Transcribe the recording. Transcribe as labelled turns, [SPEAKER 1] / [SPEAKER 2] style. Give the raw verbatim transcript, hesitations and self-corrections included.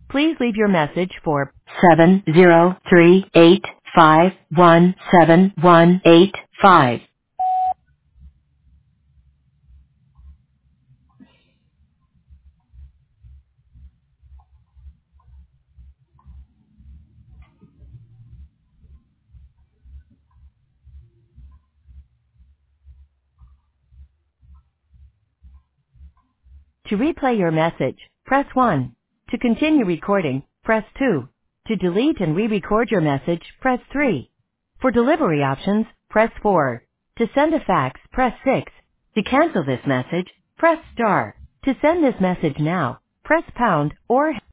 [SPEAKER 1] Please leave your message for seven zero three eight five one seven one eight five. To replay your message, press one. To continue recording, press two. To delete and re-record your message, press three. For delivery options, press four. To send a fax, press six. To cancel this message, press star. To send this message now, press pound or